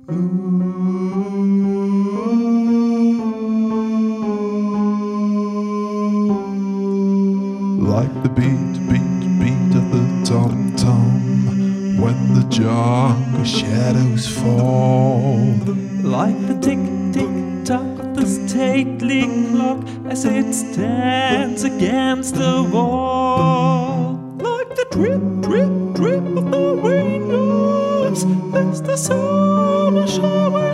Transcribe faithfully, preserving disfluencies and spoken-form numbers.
Like the beat, beat, beat of the tom-tom when the jungle shadows fall. Like the tick, tick, tock of the stately clock as it stands against the wall. Like the drip, drip, drip of the raindrops as the summer shower